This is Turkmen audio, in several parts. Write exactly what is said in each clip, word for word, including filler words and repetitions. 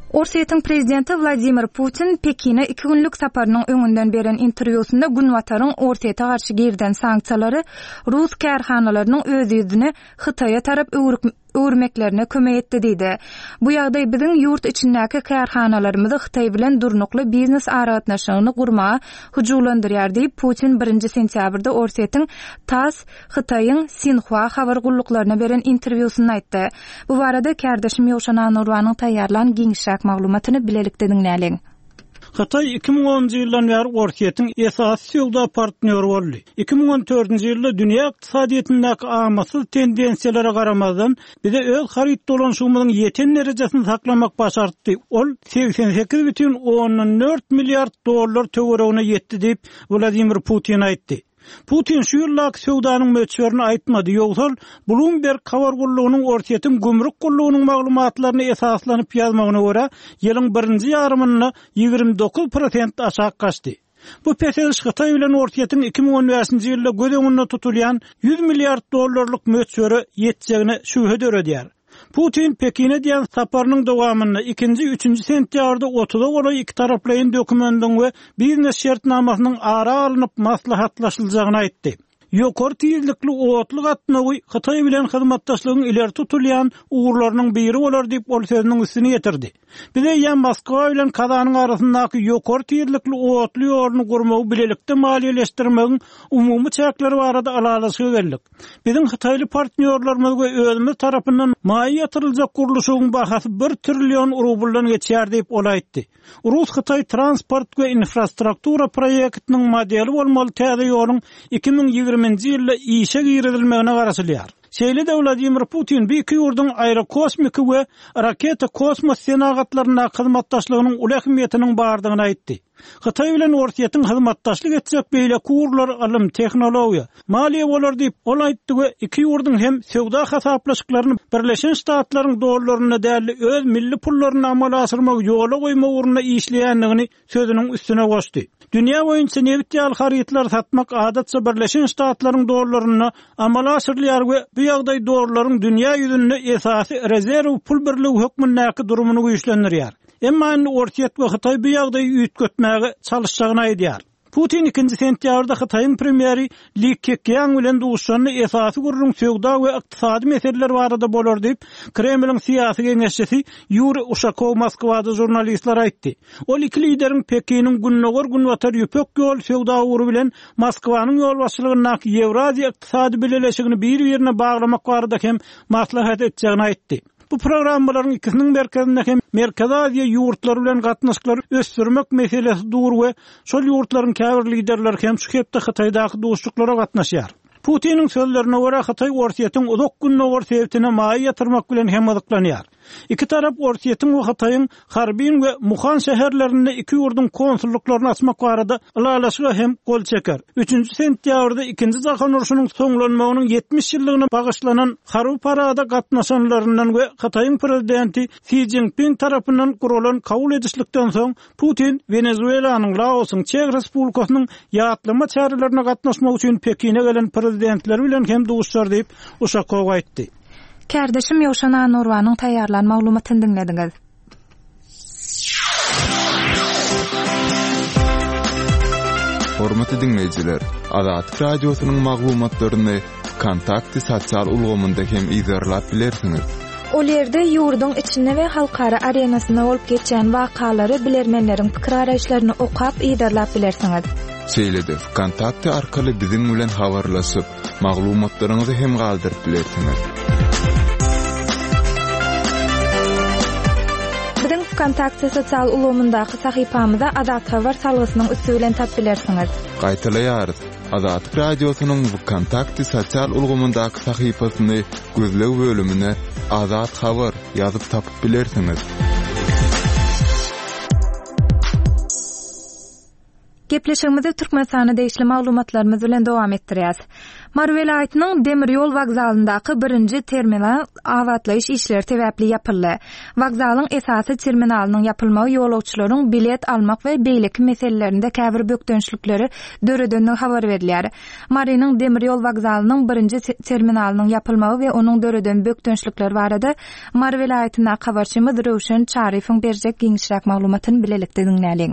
Orsiýetiň prezidenti Vladimir Putin Pekine iki günlük saparynyň öňünden beren interwýusunda Günwataryň Orsiýete garşy girden sanksiýalary Rus kärhanalarynyň öz ýüzüne Hytaýa tarap öwürmeklerine kömek etdi diýdi. Bu ýagdaý biziň ýurt içindäki kärhanalarymyzy Hytaý bilen durnukly biznes aragatnaşygyny gurmaga hujumlandyrýar diýip Putin birinji sentýabrda Orsiýetiň TASS Hytaýyň Sinhua habar gulluklarına beren interwýusunda aýtdy. Bu barada kärdeşim Ýowşan Nurwanyň taýýarlan giňişräk maglumatyny bilelikde diňläliň. Hytaý iki ming onuncu ýyldan bäri Orsiýetiň esasy ýolda partner boldy. iki ming on dördünji ýylda dünýä ykdysadyýetindäki amasyz tendensiýalara garamazdan bize öz harit dolanşygymyzyň ýeten derejesini saklamak başardy. Ol seksen sekiz бүтүн onuň dört milliard dollar töweregine ýetdi diýip Vladimir Putin aýtdy. Putin şu ýyllaky söwdanyň möçberini aýtmady. Ýogsa Bloomberg habar gullugynyň Orsiýetiň gümrük gullugynyň maglumatlaryny esaslanyp ýazmagyna görä ýylyň birinji ýarymyna ýigirmi dokuz prosent aşağı gaçdy. Bu peseş Hytaý bilen Orsiýetiň iki ming on beşinji ýylda göz öňünde tutulýan yüz milliard dollarlyk möçberi ýetjegine şübhe döredýär. Putin Pekine diýen saparynyň dowamyny ikinji üçünji sentýabrda otuza goly iki taraplaryň dokumentyň we biznes şertnamasynyň ara alınıp maslahatlaşylajagyny aýtdy. Ýokary tizlikli otly gatnagy Hytaý bilen hyzmatdaşlygyň ileri tutulýan uğurlarynyň biri bolar diýip ol sözüniň üstüne ýetirdi. Bize ýa Moskwa bilen Kazanyň arasyndaky ýokary tizlikli otly ýoluny gurmagy bilelikde maliýeleşdirmegiň umumy çäkleri barada alalaşygy geldik. Biziň Hytaýly partnerlerimiz we özümiz tarapyndan maýa ýatyryljak guruluşyň bahasy bir trillion rubldan geçýär diýip ol aýtdy. Rus Hytaý transport we infrastruktura proýektiniň modeli bolmaly täze ýoluň iki ming ýygrimiňji ýylda işe girilmegine garaşylýar. Şeýle de Vladimir Putin bir iki ýurdun aerokosmik we raketa kosmos senagatlaryna hyzmatdaşlygynyň ulahmiyetiniň bardygyny aýtdy. Hytaý bilen Orsiýetiň hyzmatdaşlyk etjek beýle kurlar, alym, tehnologiýa, maliýe bolar diýip ol aýtdy we iki ýurdun hem sowda hasaplaşyklaryny Birleşen Ştatlaryň dollaryna däli öz milli pullaryny amala asyrmak ýola goýmak ugruna işleýändigini sözüniň üstüne goşdy. Dünýä boýunça nebitýal haritlar satmak adatça Birleşen Ştatlaryň dollaryna amala asyrylýar we bu ýagdaý dollaryň dünýä ýüzünde esasy rezerw pul birligi hökmündäki durumuny güýçlendirýär. Emma Orsiýet we Hytaý bu ýagdaý üýtgetmäge çalışjagyny aýdýar. Putin ikinji sentýabrda Hytaýyň premieri Li Keqiang bilen duşanyny esasy gurulun söwda we ykdysady meseleler barada bolar diýip Kremliň syýasy geňeşçisi Yuri Ushakow Moskwada jurnalistler aýtdy. Ol iki lideriň Pekiniň günnäger Günwatar ýöpek ýol söwda ugury bilen Moskwanyň ýol başçylygynyň Ýewraziýa ykdysady bileşigini bir-birine baglamak barada hem maslahat etjegini aýtdy. Bu programmalaryň ikisiniň merkezinde hem Merkez Aziýa ýurtlary bilen gatnaşyklary ösdürmek meselesi dur we şol ýurtlaryň käbir liderleri hem şu hepde Hytaýdaky dostluklara gatnaşýar. Putiniň sözlerine görä Hytaý Orsiýetiň uzak günneger sebäpine maýa ýatyrmak bilen hem ýazyklanýar. İki tarap Orsiýetiň we Hytaýyň Harbin we Muhan şäherlerinde iki ýurdun konsullaklaryny açmak barada alalaşyga hem gol çeker. üçünji sentýabrda ikinji Jahan uruşynyň soňlanmagynyň ýetmiş ýyllygyna bagyşlanan Haru parada gatnaşanlaryndan we Hytaýyň prezidenti Xi Jinping tarapyndan gurulan kabul edişlikden soň Putin Venezuelanyň, Laosyň, Çek Respublikasynyň ýatlama çarelerini gatnaşmak üçin Pekine gelen prezidentler bilen hem duşlar diýip Ushakow aýtdy. Kärdeşim Ýowşan Nurwanyň taýýarlan maglumatyny dinlediňiz. Hormatly dinleýijiler, Azad radiosynyň maglumatlaryny kontakty sosial ulgamynda hem izlerläp bilersiňiz. Ol ýerde ýurdun içinde we halkara arenasyna bolup geçen wakalary bilermenleriň pikir araýşlaryny okap izlerläp bilersiňiz. Şeýle-de kontakty arkaly biziň bilen habarlaşyp, maglumatlaryňyzy hem galdyryp bilersiňiz. Biziň kontakty sosial ulgamyndaky sahypamyzda Azad habar salgysynyň üstü bilen tap bilersiňiz. Gaýtalaýarys. Azad radiosynyň bu kontakty sosial ulgamyndaky sahypasyny gözleg bölümine Azad habar ýazyp tapyp bilersiňiz. Gepleşigimizi Türkmenistana değişli maglumatlarymyz bilen dowam etdirýäs. Mar welaýatynyň demir ýol wagzalyndaky birinji terminal awatlaýyş işleri täwäpli ýapyldy. Wagzalyň esasy terminalynyň ýapylmagy ýolagçylaryň bilet almak we beýleki meselelerinde käbir bökdönçlükleri döredenden habar berilýär. Marynyň demir ýol wagzalynyň birinji terminalynyň ýapylmagy we onuň döreden bökdönçlükleri barada Mar welaýatyna habarçymyz Röwşen Çarifoň berjek giňişräk maglumatyny bilelikde dinläliň.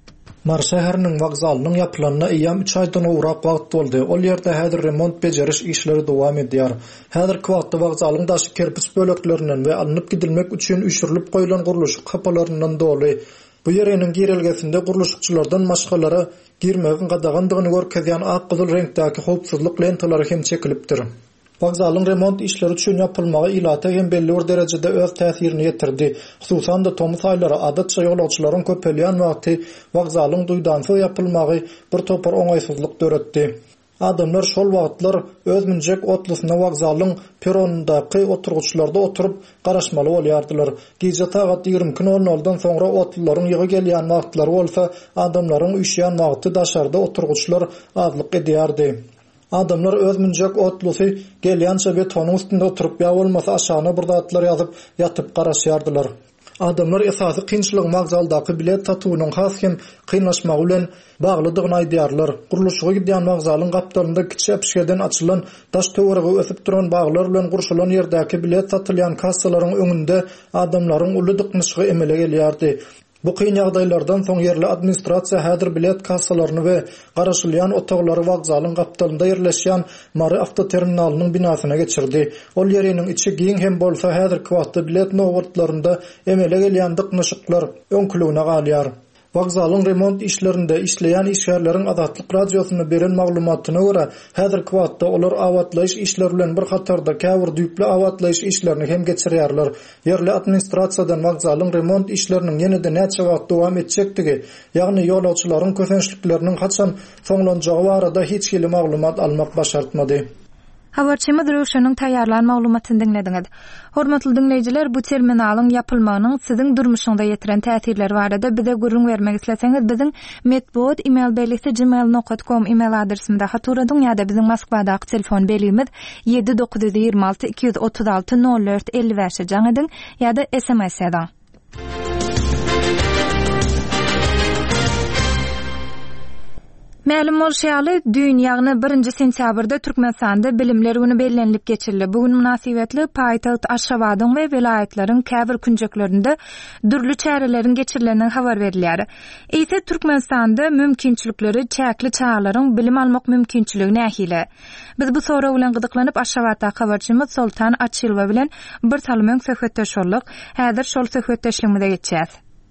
Mar şäheriniň wagzalynyň ýapylanyna eýam üç aýdan ugrak wagt boldy. Ol ýerde häzir remont bejeriş işleri dowam edýär. Häzirki wagtda wagzalyň daşy kerpiç böleklerinden we alınıp gidilmek üçin üşürilip goýulan guruluş kapalaryndan doly. Bu ýeriniň girelgesinde guruluşçylardan başgalara girmegin gadagandygyny görkezýän ak gyzyl reňktäki howpsuzlyk lentalary hem çekilipdir. Wagzalyň remont işleri üçin ýapylmagy ilata hem belli bir derejede öz täsirini ýetirdi. Hususan da Tomuz aýlary adatça ýolagçylaryň köpelýän wagty wagzalyň duýdansa ýapylmagy bir topar oňaýsızlyk döretdi. Adamlar şol wagtlar öz minjek otlusyna wagzalyň peronundaky oturguçlarda oturup garaşmaly bolýardylar. Gije saat ýigirmi nol noldan soňra otlullaryň ýygy gelýän wagtlary bolsa, adamlaryň üşýän wagty daşarda oturguçlar azlyk edýärdi. Adamlar öz minjek otlusy gelýänçe betonyň üstünde oturup ýa bolmasa aşagyna bir zatlar ýazyp ýatyp garaşýardylar. Adamlar esasy kynçylyk wagzaldaky bilet satuwynyň has hem kynlaşmagy bilen baglydygyny aýdýarlar. Guruluşyga gidýän wagzalyň gapdarynda kiçik pişgeden açylan taş töweregi ösüp duran baglar bilen gurşulan ýerdäki bilet satylýan kassalaryň öňünde adamlaryň uly dyknyşygy emele gelýärdi. Bu kyn ýagdaýlardan soň yerli administrasiýa häzir bilet kassalaryny we garaşylýan otaglary wagzalyň gapdalynda ýerleşýän Mary awtoterminalnyň binasyna geçirdi. Ol ýeriniň içi giň hem bolsa häzirki wagtda bilet nowatlarynda emele gelýän dyknyşyklar öňkülügine galýar. Wagzalyň remont işlerinde işleýän işgärleriň Azatlyk radiosyna beren maglumatyna görä, häzirki wagtda olar awatlaýyş işleri bilen bir hatarda käbir düýpli awatlaýyş işlerini hem geçirýärler. Yerli administrasiýadan wagzalyň remont işleriniň ýene-de näçe wagt dowam etjekdigi, ýagny ýolagçylaryň kösençlikleriniň haçan soňlanjagy barada hiç hili maglumat almak başartmady. Habarçymyz Röwşeniň taýýarlan maglumatyny dinlediňiz. Hormatly dinleýijiler, bu terminalyň ýapylmagynyň siziň durmuşyňda ýetiren täsirleri barada bize gurrun bermek isleseňiz, biziň medbot email belisi gmail nokta com email adresimizde haturadyň ýa-da biziň Moskwadaky telefon belimiz yedi dokuz yirmi alty iki yüz otuz alty nol dört elli beş jaňydyň ýa-da S M S eden. Ma'lum bolşaly, düýn ýagny birinji sentýabrda Türkmenistanda bilimler güni bellenilip geçirildi. Bugün münasibetli paýtaht Aşgabatyň we welaýatlaryň käbir künjeklerinde dürli çäreleriň geçirilenden habar berilýär. Eýse Türkmenistanda mümkinçilikleri çäkli çağlaryň bilim almak mümkinçiligi nähile. Biz bu soraw bilen gydyklanyp Aşgabatda habarçymyz Sultan Açylwa bilen bir salmyň söhbetdeşlik, häzir şol söhbetdeşligimize geçýäs.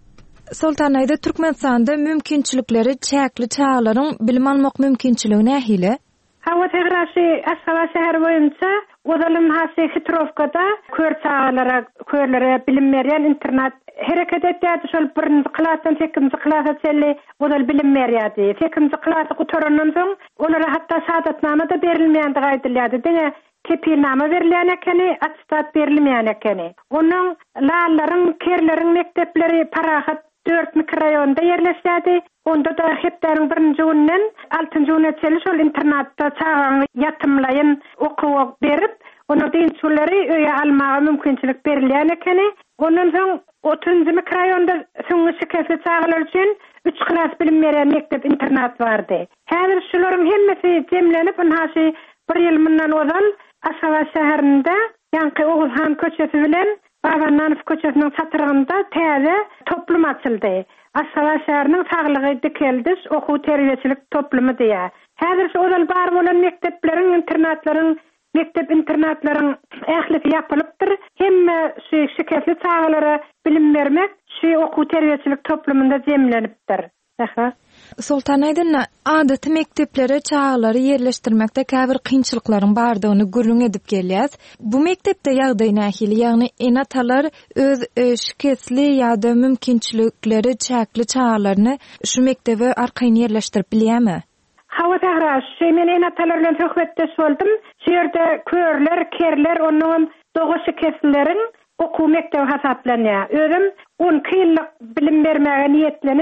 Sultan aýda Türkmenistanda mümkinçilikleri çäkli çağlaryň bilim almak mümkinçiligi nähile? Hawa tegrasy Aşgabat şäheri boýunça Odalyň hasy Hitrovkada kör çağlara, körlere bilim berýän internat hereket etýärdi. Şol birinji klasdan sekinji klasa çelli odal bilim berýärdi. sekinji klasa gutaranyň soň olara hatda şahadatnama da berilmeýändi gaýdylýardy. Diňe kepilnama berilýän ekeni, atestat berilmeýän ekeni. Onuň lalaryň, kerleriň mektepleri parahat dört mikrorayonda yerleşýärdi. Onda da hepdäriň birinji günden altynjy güne çeli şol internatda çağan ýatymlaýyn okuw berip, onu diňçileri öýe almagy mümkinçilik berilýän ekeni. Ondan soň otuzunjy mikrorayonda soňky şikayetli çağlar üçin üç klas bilim berýän mektep internat bardy. Häzir şolaryň hemmesi jemlenip, hasy bir ýyl mundan ozal Aşgabat şäherinde ýanky Oguzhan köçesi bilen Babananov köçesiniň satyrygynda täze toplum açyldy. Aşgabat şäheriniň saglygy dikeldiş okuw terbiýeçilik toplumy diýär. Häzir şu ozal bar bolan mektepleriň, internatlaryň, mektep internatlaryň ählisi ýapylypdyr. Hemme şu şikayetli çağlara bilim bermek şu okuw terbiýeçilik toplumynda jemlenipdir. Aha. Sultan aýdyn, adaty mekteplere çağlary yerleşdirmekde käbir kynçylyklaryň bardygyny gurrun edip gelýär. Bu mektepde ýagdaý nähili, ýagny enatalar öz şikayetli ýa-da mümkinçilikleri çäkli çağlaryny şu mektebe arkaýyn yerleşdirip bilýärmi? Hawa tahraş, men enatalar bilen söhbetdeş boldum. Şu ýerde körler, kerler, onuň dogo şikayetlilerin okuw mektebi hasaplanýar. Özüm on kynlyk bilim bermäge niýetlenen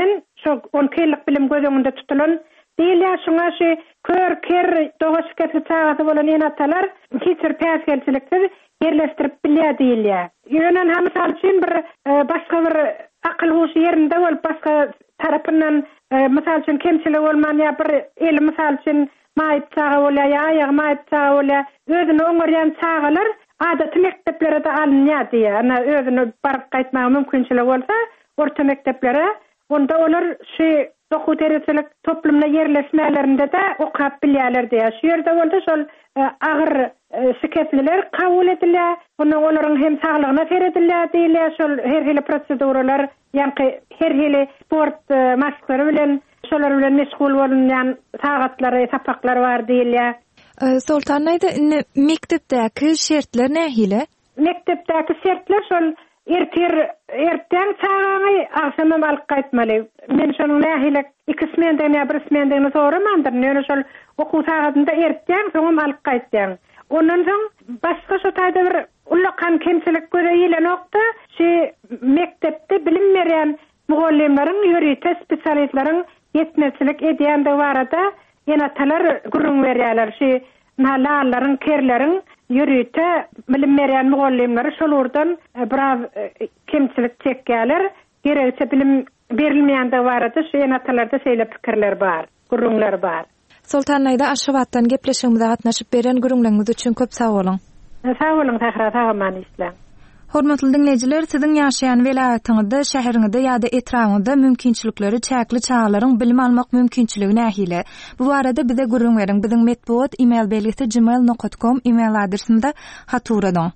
çok on kıylık bilim gözüňünde tutulan değil ya şuna şey kör ker doğuşkatlı çağatı bolan enatalar hiçbir päsgelçilikdir yerleştirip bilýär değil ya. Ýönen hem misal üçin bir başga bir akıl huşy ýerinde bolup başga tarapyndan misal üçin kemçilik bolman ýa bir el misal üçin maýyp çaga bolýar ýa ýa maýyp çaga bolýar özüni oňarýan çagalar adaty mekteplere de alınýar diýär. Ana özüni baryp gaýtmagy mümkinçilik bolsa orta mekteplere onda olar şu okuw derejeli toplumda yerleşmelerinde de okap bilýärler diýär. Şu ýerde bolsa şol agyr şiketliler kabul edilýär. Onu olaryň hem saglygyna seredilýär diýilýär. Şol her hili proseduralar, ýa-ni her hili sport maşglary bilen şolar bilen meşgul bolan sagatlary, tapaklar bar diýilýär. Sultan aýdy, mektepdäki şertler nähile? Mektepdäki şertler şol ertir erten çağaňy akşamam alyp gaýtmaly. Men şonuň nähile iki smenden ýa bir smenden soramandyr. Näme şol okuw sagatynda erten soňam alyp gaýtdyň. Ondan soň başga şo taýda bir ullakan kemçilik göreýile nokta şu mektepde bilim berýän mugallimleriň ýöriýte spesialistleriň yetmezçilik edýän de barada enatalar gurrun berýärler. Şu nalalaryň kerleriň ýöriýte bilim berýän mugallimleri şolurdan biraz kemçilik çekýärler. Gerekçe bilim berilmeýän de barada şu enatalarda şeýle pikirler bar, gurrunlar bar. Sultan aýda Aşgabatdan gepleşigimizde gatnaşyp beren gurrunlaryňyz üçin köp sag bolun. Sag bolun tähra tagamany islam. Hormatly dinleyijiler, siziň ýaşaýan welaýatyňyzda, şäheriňizde ýa-da etragyňyzda mümkinçilikleri çäkli çağalaryň bilim almak mümkinçiligi nähile? Bu barada bize gurrun beriň. Biziň metbuat email belgisi gmail nokta com email adresimde haturadan.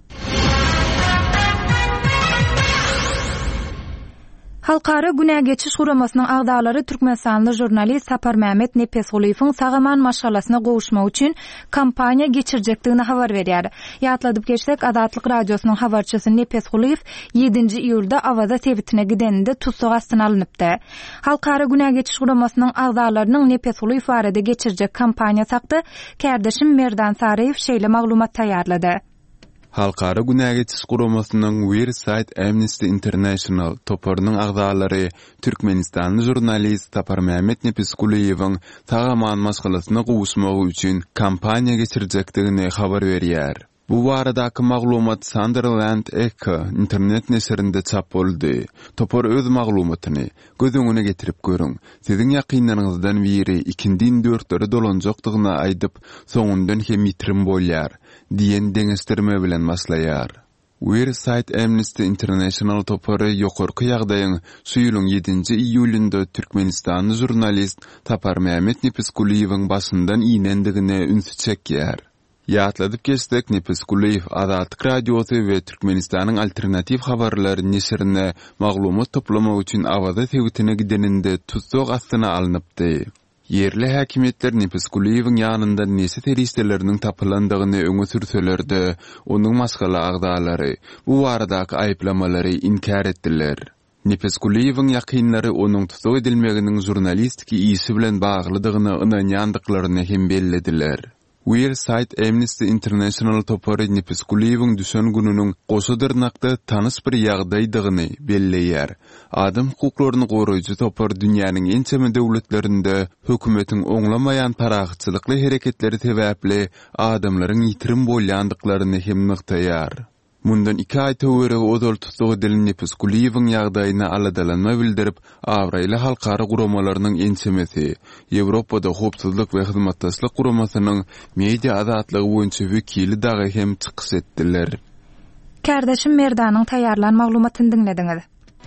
Halkara Günä geçiş guramasynyň agdalary Türkmenistanly jurnalist Sapar Mehmet Nepesguliýewiň sagaman maşgalasyna gowuşmak üçin kampaniýa geçirjekdigini habar berýär. Ýatladyp geçsek, Adatlyk radiosynyň habarçysy Nepesguliýew ýedinji iýulda awaza tebitine gideninde tutsak astyna alınıpdy. Halkara Günä geçiş guramasynyň agdalarynyň Nepesguliýew barada geçirjek kampaniýa sakdy. Kärdeşim Merdan Saraýew şeýle maglumat taýýarlady. Halkara Günä geçiş guramasynyň website Amnesty International toparynyň agdalary Türkmenistanly jurnalist Sapar Mehmet Nepesguliýewiň tagaman maşgalasyna gowuşmagy üçin kampaniýa geçirjekdigini habar berýär. Bu baradaky maglumat Sunderland Echo internet neşrinde çap boldy. Topar öz maglumatyny gözüňüne getirip görüň. Siziň ýakynlaryňyzdan biri ikindin dörtlери dolanjakdygyna aýdyp, soňundan hem ýitirim bolýar diýen deňestirme bilen başlaýar. Website Amnesty International topary ýokarky ýagdaýyň suýulyň ýedinji iýulynda Türkmenistanly jurnalist Sapar Mehmet Nepesguliýewiň başyndan iýnendigine ünsü çekýär. Ýatladyp geçsek, Nepesguliýew Adatlyk radiosy we Türkmenistanyň alternativ habarlary neşrine maglumat toplamak üçin awaza tebitine gideninde tutsak astyna alınıpdy. Yerli häkimetler Nepesguliýewiň ýanynda nesi teristleriniň tapylandygyny öňe sürseler-de, onuň maskala agdalary bu baradaky aýplamalary inkar etdiler. Nepesguliýewiň ýakynlary onuň tutsak edilmeginiň jurnalistiki ýygy bilen baglydygyny ynanýandyklaryny hem bellediler. Website Amnesty International topary Nepesguliýewiň düşen gününiň goşadyrnakda tanys bir ýagdaýdygyny belleýär. Adam hukuklaryny goraýjy topar dünýäniň en çemy döwletlerinde hökümetiň oňlamaýan paragatçylykly hereketleri sebäpli adamlaryň ýitirim bolýandyklaryny hem nyktaýar. Mundan iki ay töwere odol tutsak edilen Nepesguliýewiň ýagdaýyna aladalanma bildirip, awraýly halkara guramalarynyň ençemesi, Ýewropada howpsuzlyk we hyzmatdaşlyk guramasynyň media azatlygy boýunça wekili dagy hem çykyş etdiler. Kärdeşim Merdanyň taýýarlan maglumatyny dinlediňiz.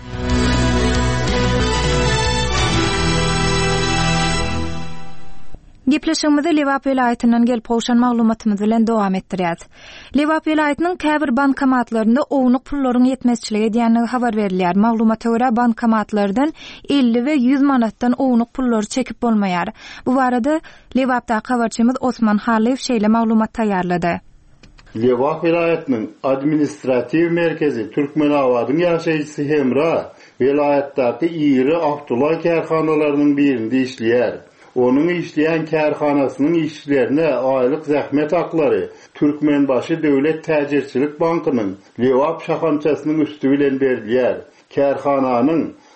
Gepleşigimizi Lewap welaýatynyň gelip gowşan maglumatymyz bilen dowam etdirýäs. Lewap welaýatynyň käbir bankomatlarynda ownuk pullaryň ýetmezçiligi diýenligi habar berilýär. Maglumata görä bankomatlardan elli we ýüz manatdan ownuk pullary çekip bolmaýar. Bu barada Lewapda habarçymyz Osman Haliýew şeýle maglumat taýýarlady. Lewap welaýatynyň administrativ merkezi Türkmenawadyň ýaşaýjysy Hemra welaýatdaky iri awtolar kärhanalarynyň birinde işleýär. Onun işleyen kärhanasynyň işçilerine aylyk zähmet haklary Türkmenbaşy Döwlet Täjirçilik Bankynyň Lewap şahançasynyň üstü bilen berilýär. Kärhananyň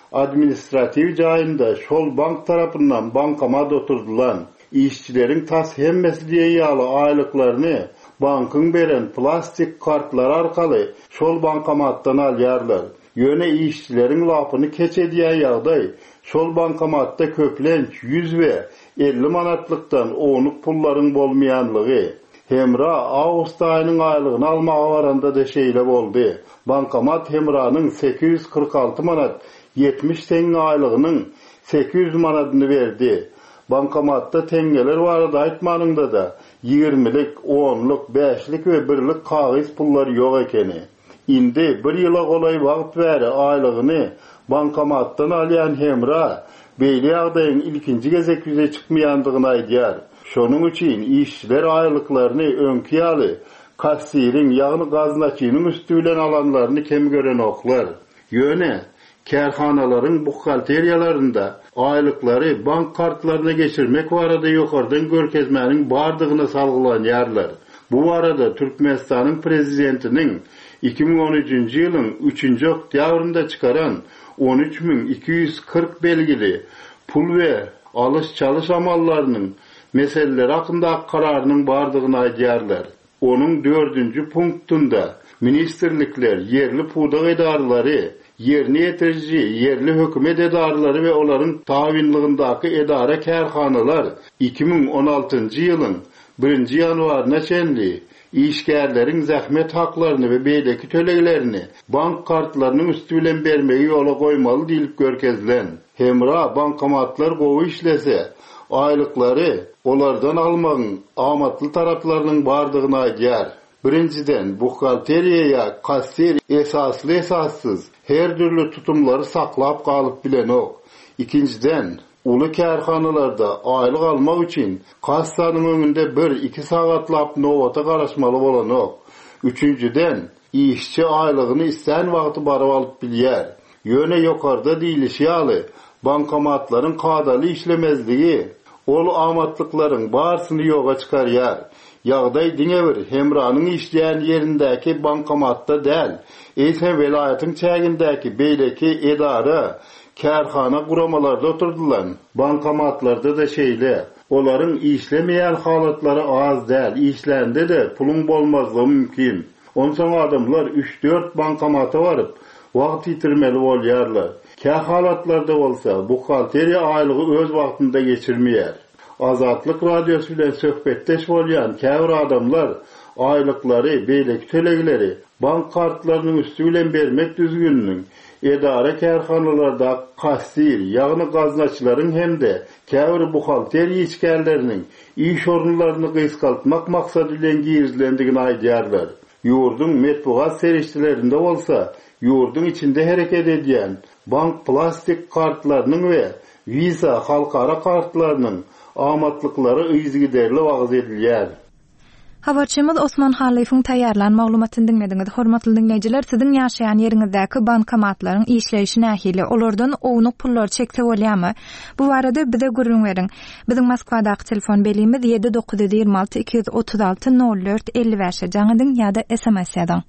administrativ jaýynda şol bank tarapyndan bankamat oturdulan işçilerin tas hemmesi diýe ýaly aýlyklaryny bankyň beren plastik kartlar arkaly şol bankamatdan alýarlar. Ýöne işçilerin lapyny keçediýä ýagdaý şol bankamatda köplenç yüz we elli manatlykdan onluk pullaryň bolmaýanlygy. Hemra awgust aýynyň aýlygyny almaga baranda da şeýle boldy. Bankamat Hemranyň sekiz yüz kırk alty manat yetmiş teňe aýlygynyň sekiz yüz manatyny berdi. Bankamatda tengeler barada aýtmanynda da ýigirmilik, onluk, beşlik we birlik kagys pullar ýok ekeni. Indi bir ýyla golay wagt bäri aýlygyny bankamatdan alýan Hemra beýle ýagdaýyň ilkinji gezek ýüze çykmaýandygyny aýdýar. Şonuň üçin işçiler aýlyklaryny öňki ýaly kassiriň ýagny gaznaçynyň üstü bilen alanlaryny kem gören oklar. Ýöne kärhanalaryň buhalteriýalarynda aýlyklary bank kartlaryna geçirmek barada ýokardan görkezmäniň bardygyna salgylanýarlar. Bu arada Türkmenistanyň prezidentiniň iki bin on üçinji ýylyň üçinji oktýabrynda çykaran on üç bin iki yüz kırk belgili pul we alış-çalış amallarynyň meseleleri hakynda kararynyň bardygyny aýdýarlar. Onun dördüncü punktunda ministerlikler, yerli pudak edarları, yerini yetirici, yerli hökümet edarları ve onların tawinligindäki edara kärhanalar iki bin on altyncı ýylyň birinji ýanwaryna çenli işgärleriň zähmet haklaryny we beýleki töleglerini bank kartlarynyň üstü bilen bermegi ýola goýmaly diýilip görkezilen. Hemra bankamatlar gowy işlese, aýlyklary olardan almagyň amatly taraplarynyň bardygyny aýdýar. Birinciden buhalteriýa kassir esasly esassız her türlü tutumlary saklap galyp bilen ok. İkinciden uly kärhanalarda aýlyk almak üçin kassanyň öňünde bir iki sagatlap nowata garaşmaly bolan ok. Üçüncüden işçi aýlygyny isän wagty barap alyp bilýär. Ýöne ýokarda diýilýär, bankamatlaryň kadaly işlemezligi ol amatlyklaryň barsyny ýoga çykarýar. Ýagdaý diňe bir Hemranyň işleýän ýerindäki bankamatda däl, eýse welaýatyň çägindäki beýleki edara, kärhana guramalarda oturdular. Bankamatlarda da şeýle, olaryň işlemeýän halatlary az däl, işlende de pulun bolmazlygy mümkin. Onsoň adamlar üç dört bankamata baryp wagt ýitirmeli bolýarlar. Kä halatlarda bolsa, buhalteriýa aýlygy öz wagtynda geçirmeýär. Azatlyk radiosu bilen söhbetdeş bolýan käbir adamlar aýlyklary, beýleki tölegleri bank kartlarynyň üstü bilen bermek düzgünlüğün edara kärhanalarda kassir, ýagny gaznaçylaryň hemde käbir buhalteriýa işgärleriniň iş orunlaryny gysgaltmak maksady bilen girizlendigini aýdýarlar. Ýurdun metbuat serişçilerinde bolsa, ýurdun içinde hereket edýän bank plastik kartlarynyň we Visa halkara kartlarynyň amatlyklary ýyzgiderli wagt edilýär. Habarçymyz Osman Halifoň taýýarlan maglumatyny dinlediňiz. Hormatly dinleýijiler, siziň ýaşaýan ýeriňizdäki bankamatlaryň işleyişi nähili, olardan ownuk pullar çekse bolýarmy? Bu barada bize gurrun beriň. Biziň Moskwadaky telefon belimiz yedi dokuz yüz ýygrima alty iki yüz otuz alty nol dört elli beş jaňydyň ýa-da S M S ýadan.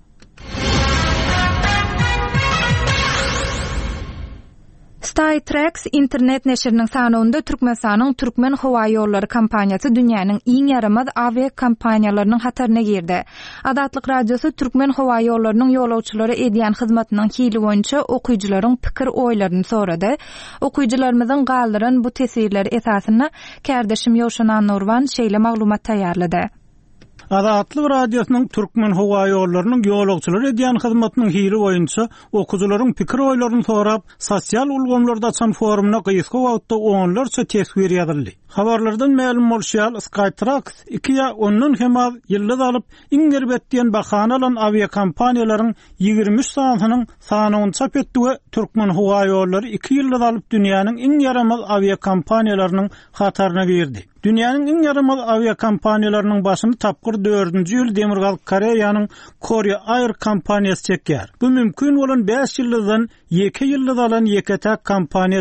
SkyTrax internet neşriniň sanawynda Türkmenistanyň Türkmen Howa ýollary kompaniýasy dünýäniň iň ýaramaz avia kompaniýalarynyň hataryna girdi. Adatlyk radiosu Türkmen Howa ýollarynyň ýolawçylary edýän hyzmatynyň hili boýunça okuyjylaryň pikir oýlaryny sorady. Okuyjylarymyzyň galdyryn bu tesirleri esasyna kärdeşim Ýowşan Nurwan şeýle maglumat taýýarlady. Adatlyk radiosynyň Türkmen Howa ýollarynyň ýolagçylary edýän hyzmatynyň hili boýunça okuwçylaryň pikir oýlaryny sorap, sosial ulgamlarda açan forumuna gysga wagtda onlarça tesbir ýazyldy. Habarlardan ma'lum bolýar, SkyTrax iki ýa ondan hem az ýyllar alyp iňerbetdiýen bahana alan avia kompaniýalaryň ýygrimi üç sanatynyň sanawyny çap etdi we Türkmen Howa ýollary iki ýyllar alyp dünýäniň iň ýaramaz avia kompaniýalarynyň hataryna girdi. Dünýäniň iň ýaramaz avia kompaniýalarynyň başyny tapgyr dördüncü ýyl Demirgal Koreýanyň Korea Air kompaniýasy çekýär. Bu mümkin bolan beş ýyldan iki ýylda alan ýeketäk kompaniýadyr.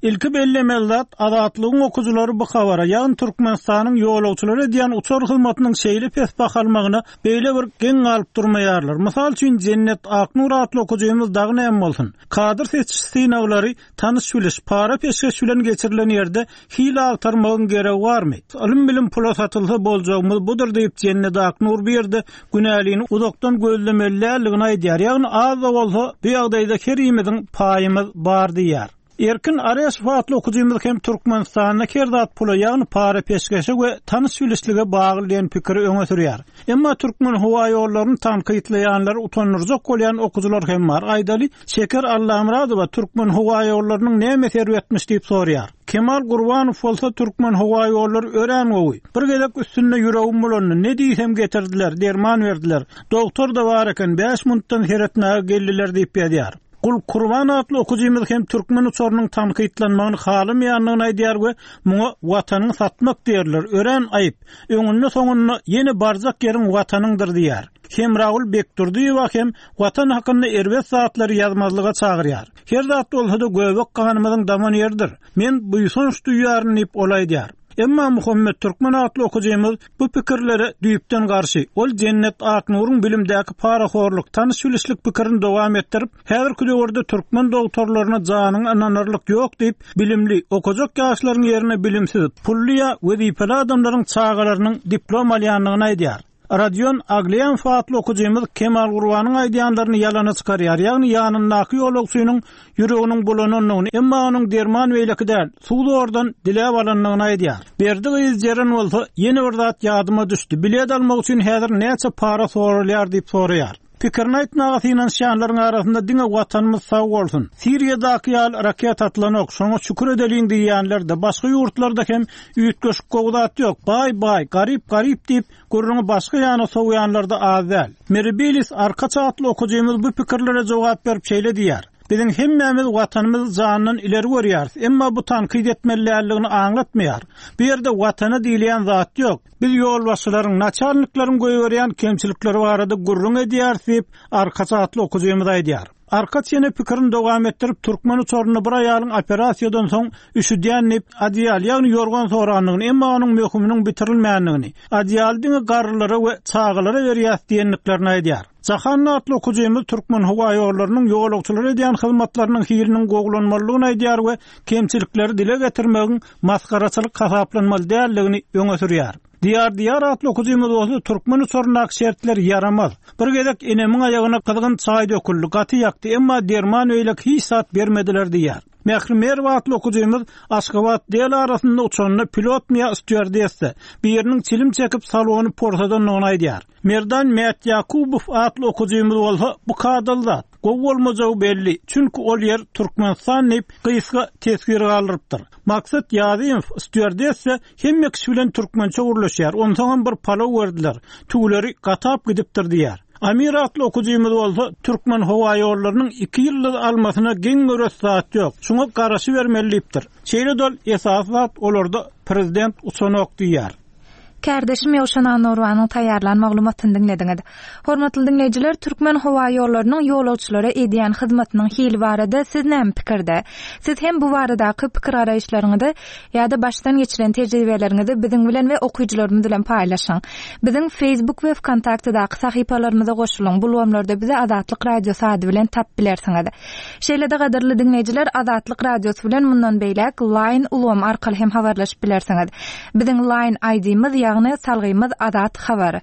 İlki bellemeli zat Azatlygyň okuwçylary bu habara ýagny Türkmenistanyň ýolagçylary diýen uçar hyzmatynyň şeýle pes bakalmagyna beýle bir geň alyp durmaýarlar. Mysal üçin Cennet Aknur adly okuwçymyz dagy näme bolsun? Kadyr seçiş synawlary tanış bilis para peşkeş bilen geçirilen ýerde hile altarmagyň geregi barmy? Alim bilim pula satylsa boljagymyz budur diýip Cennet Aknur bir ýerde günäligini uzakdan gözlemeliliğini aýdýar. Ýagny az da bolsa bu ýagdaýda kerimediň paýymyz bar diýär. Erkin araya sıfatlı okuduğumuz hem Türkmenistan'a kerdat pula ýagny para peşkeşi we tanış bilislige baglylan pikiri öňe sürýär. Emma Türkmen howa ýollaryny tanqytlaýanlar utanyrjak bolýan okuwçylar hem bar. Aýdaly Şeker Allahamradowa Türkmen howa ýollarynyň näme serwetmiş diýip sorýar. Kemal Gurbanow bolsa Türkmen howa ýollary ören gowy. Bir gezek üstünde ýüregim bolany ne diýsem getirdiler, derman berdiler. Doktor da bar eken beş minutdan heretnäge geldiler diýip ýadyar. Gul Kurban adly okuwçymyz hem Türkmen uçarynyň tanqytlanmagyny halamaýanlygyny aýdýar we muňa watanyny satmak diýerler. Ören aýyp. Öňünde soňunny ýene barjak ýeriň watanyňdyr diýär. Hem Raul Bekturdiýew hem watan hakynda erbet satlary ýazmazlyga çagyrýar. Her zat bolsa da göbek ganymyzyň daman ýerdir. Men buýsonç duýaryn diýip olaýdýar. Emma Muhammed Türkmen adly okuwçymyz bu pikirlere düýüpden garşy. Ol Cennet Aknuryň bilimdäki paraxorluk, tanış bilislik pikirini dowam etdirip, häzirki döwürde Türkmen doktorlaryna janyň ananarlyk ýok diýip, bilimli, okujak ýaşlaryň ýerine bilimsiz, pullyya we diýpeli adamlaryň çağalarynyň diplom alýanlygyny aýdýar. Radion Agleyan faatly okuwçymyz Kemal Gurbanyň aýdýanlaryny ýalana çykarýar. Ýagny ýanyndaky ýolagçynyň ýüreginiň bulananyny, emma onuň derman weýleki däl, suwdy ordan dilep alanlygyny aýdýar. Berdi izjeren bolsa, ýene bir zat ýadyma düşdi. Bilet almak üçin häzir näçe para sorulýar diýip soraýar. Pikirini aýtmagy finansiýanlaryň arasynda diňe watanymyz sag bolsun. Siriýadaky ýal raket atlanok, şoňa şükür edeliň diýýänler de başga ýurtlarda hem üýtgeşik gowdat ýok. Bay bay, garip garip diýip gurruny başga ýana sowýanlar da az däl. Merbilis arka çatly okuwçymyz bu pikirlere jogap berip şeýle diýär. Bizim hemmemiz watanymyz janynyň ileri görýär. Emma bu tanqid etmeliligini aňlatmaýar. Bu ýerde watana diýilen zat ýok. Biz ýolbaşçylaryň, naçalniklaryň goýberýän kemçilikleri barada gurrun edýär diýip arka çatly okuwçymyz aýdýar. Arkaç ýene pikirini dowam etdirip Türkmen uçaryny bir aýalyň operasiýadan soň üşüdýänip adiýal ýagny ýorgan soranlygyny, emma onuň möhüminiň bitirilmänligini, adiýaldyň garrylary we çağılary berýär diýenliklerini aýdýar. Jahan adly okuwçymyz Türkmen howa ýollarynyň ýolagçylary diýen hyzmatlarynyň hirinin goglanmalygyny aýdýar we kemçilikleri dile getirmegiň maskaraçylyk hasaplanmaly däldigini öňe sürýär. Diyar diyar atlı okuwçymyz bolsa Türkmen uçarynyň şertler yaramaz. Bir gezek enemiň aýagyna kızgın çaý döküldi, gaty ýakdy, emma derman öýlek hiç sat bermediler diýär. Mehrimer watly okuwçymyz Aşgabat diýel arasynda uçanyny pilot miýa stewardessa bir ýeriniň çilim çekip salony portadan onu aýdýar. Merdan Mehmet Yakubow atly okuwçymyz bolsa bu kadylda gowy bolmajagy belli. Çünki ol ýer Türkmenistan diýip gysga tesir galypdyr. Maksat ýazyň stewardessa hemme kişi bilen türkmençe gurlaşýar. Ondan bir pala berdiler. Tügleri gatap gidipdir diýär. Amir atly okuwçymyz bolsa Türkmen howa ýollarynyň iki ýyllyk almasyna geň görürsat ýok. Şuňa garaşy bermelidir. Şeýle dol esas zat olarda prezident uçanok diýär. Kardeşim Ýowşan Nurwanyň taýýarlan maglumatyny dinlediňiz. Hormatly dinleýijiler, Türkmen howa ýollarynyň ýolagçylary edýän hyzmatynyň hili barada siz näme pikirde? Siz hem bu baradaky pikir araýşlaryňyzy ýa-da başdan geçiren tejribeleriňizi biziň bilen we okuwçylarymyz bilen paýlaşyň. Biziň Facebook we Kontaktdaky sahypalarymyza goşulyň. Bu wagtlarda bizi Azatlyk radiosu ady bilen tap bilersiňiz. Şeýle-de gaderli dinleýijiler, Azatlyk radiosu bilen mundan beýlek Line ulgam arkaly hem habarlaşyp bilersiňiz. Biziň Line I D-miz ýagny salgymyz Azat habary.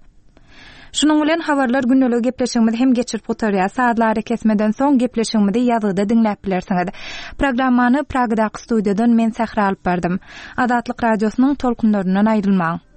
Şunuň bilen habarlar günnelik gepleşigimiz hem geçirip oturýar. Saatlary kesmeden soň gepleşigimizi ýazyda dinläp bilersiňiz. Programmany Pragadaky studiýadan men Sahra alyp berdym. Azatlyk radiosynyň tolkunlaryndan aýrylmaň.